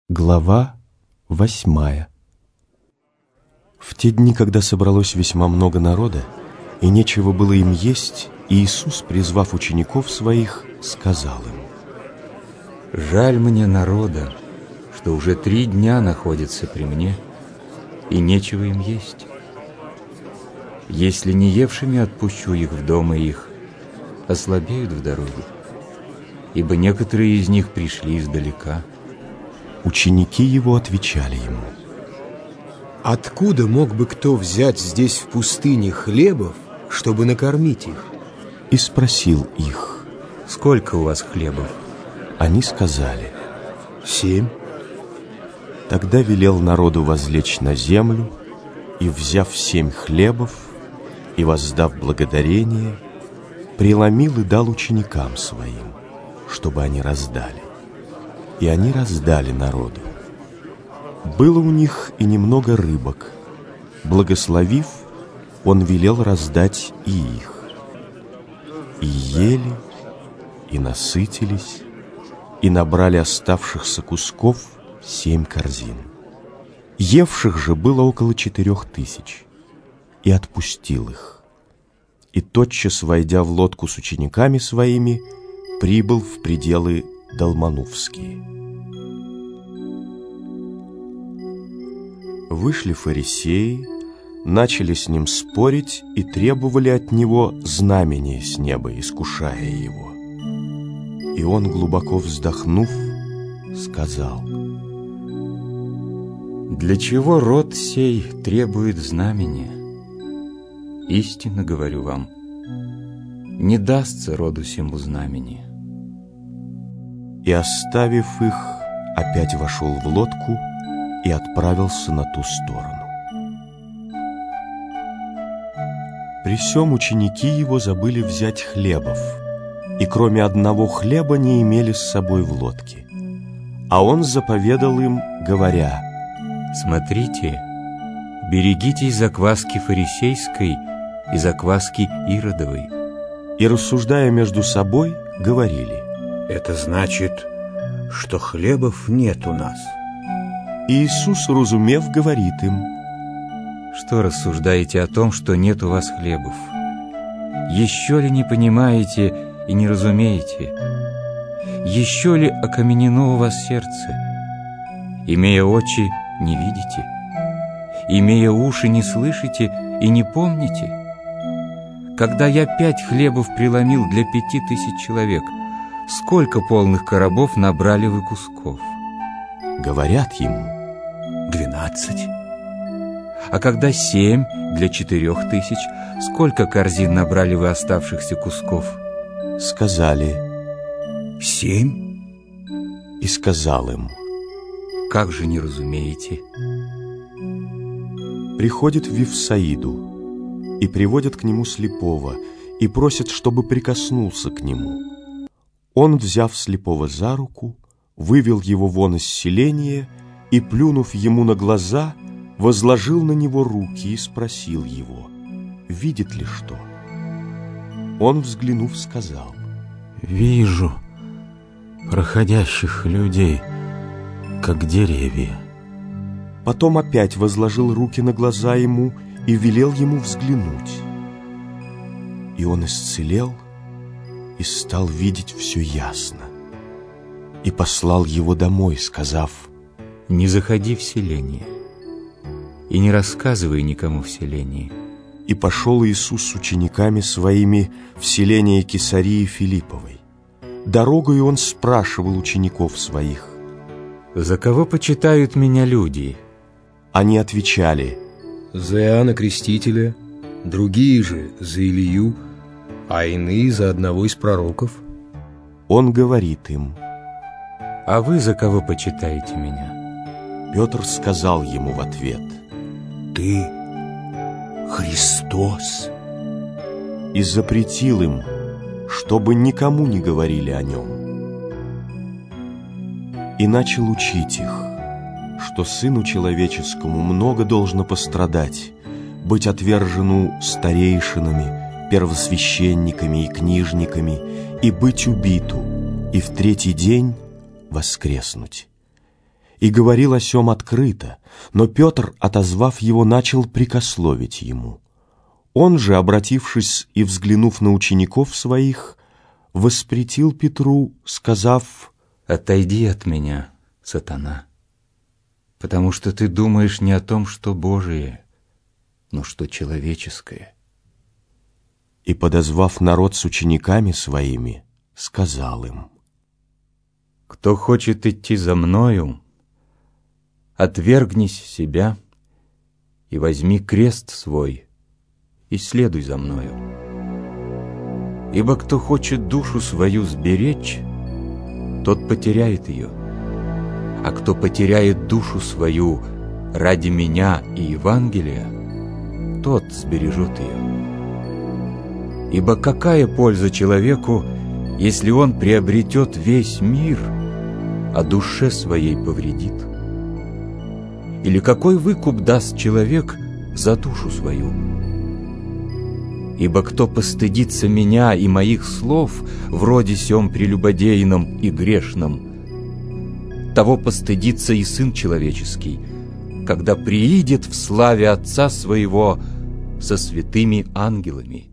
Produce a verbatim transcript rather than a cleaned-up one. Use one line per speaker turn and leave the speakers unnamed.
Глава восьмая. В те дни, когда собралось весьма много народа, и нечего было им есть, Иисус, призвав учеников своих, сказал им:
«Жаль мне народа, что уже три дня находятся при мне, и нечего им есть. Если не евшими отпущу их в дома их, ослабеют в дороге, ибо некоторые из них пришли издалека».
Ученики его отвечали ему:
«Откуда мог бы кто взять здесь в пустыне хлебов, чтобы накормить их?»
И спросил их:
«Сколько у вас хлебов?»
Они сказали:
«Семь».
Тогда велел народу возлечь на землю, и, взяв семь хлебов и воздав благодарение, преломил и дал ученикам своим, чтобы они раздали. И они раздали народу. Было у них и немного рыбок. Благословив, он велел раздать и их. И ели, и насытились, и набрали оставшихся кусков семь корзин. Евших же было около четырех тысяч. И отпустил их. И тотчас, войдя в лодку с учениками своими, прибыл в пределы Далманувские. Вышли фарисеи, начали с ним спорить и требовали от него знамения с неба, искушая его. И он, глубоко вздохнув, сказал:
«Для чего род сей требует знамения? Истинно говорю вам, не дастся роду сему знамения».
И, оставив их, опять вошел в лодку и отправился на ту сторону. При сем ученики его забыли взять хлебов, и кроме одного хлеба не имели с собой в лодке. А он заповедал им, говоря:
«Смотрите, берегитесь закваски фарисейской и закваски иродовой».
И, рассуждая между собой, говорили:
«Это значит, что хлебов нет у нас».
И Иисус, разумев, говорит им:
«Что рассуждаете о том, что нет у вас хлебов? Еще ли не понимаете и не разумеете? Еще ли окаменено у вас сердце? Имея очи, не видите? Имея уши, не слышите и не помните? Когда я пять хлебов преломил для пяти тысяч человек, сколько полных коробов набрали вы кусков?»
Говорят ему:
«Двенадцать».
«А когда семь для четырех тысяч, сколько корзин набрали вы оставшихся кусков?»
Сказали:
«Семь».
И сказал им:
«Как же не разумеете?»
Приходит в Вифсаиду, и приводят к нему слепого, и просят, чтобы прикоснулся к нему. Он, взяв слепого за руку, вывел его вон из селения и, плюнув ему на глаза, возложил на него руки и спросил его, видит ли что. Он, взглянув, сказал:
«Вижу проходящих людей, как деревья».
Потом опять возложил руки на глаза ему и велел ему взглянуть. И он исцелел и стал видеть все ясно. И послал его домой, сказав:
«Не заходи в селение и не рассказывай никому в селении».
И пошел Иисус с учениками своими в селение Кесарии Филипповой. Дорогою он спрашивал учеников своих:
«За кого почитают меня люди?»
Они отвечали:
«За Иоанна Крестителя, другие же за Илью, а иные за одного из пророков».
Он говорит им:
«А вы за кого почитаете меня?»
Петр сказал ему в ответ:
«Ты Христос».
И запретил им, чтобы никому не говорили о нем. И начал учить их, что Сыну Человеческому много должно пострадать, быть отвержену старейшинами, первосвященниками и книжниками, и быть убиту, и в третий день воскреснуть. и говорил о сем открыто, но Петр, отозвав его, начал прикословить ему. Он же, обратившись и взглянув на учеников своих, воспретил Петру, сказав:
«Отойди от меня, сатана, потому что ты думаешь не о том, что Божие, но что человеческое».
И, подозвав народ с учениками своими, сказал им:
«Кто хочет идти за мною, отвергнись себя и возьми крест свой и следуй за мною. Ибо кто хочет душу свою сберечь, тот потеряет ее, а кто потеряет душу свою ради меня и Евангелия, тот сбережет ее. Ибо какая польза человеку, если он приобретет весь мир, а душе своей повредит? Или какой выкуп даст человек за душу свою? Ибо кто постыдится меня и моих слов, вроде сем прелюбодейном и грешном, того постыдится и Сын Человеческий, когда приидет в славе Отца Своего со святыми ангелами».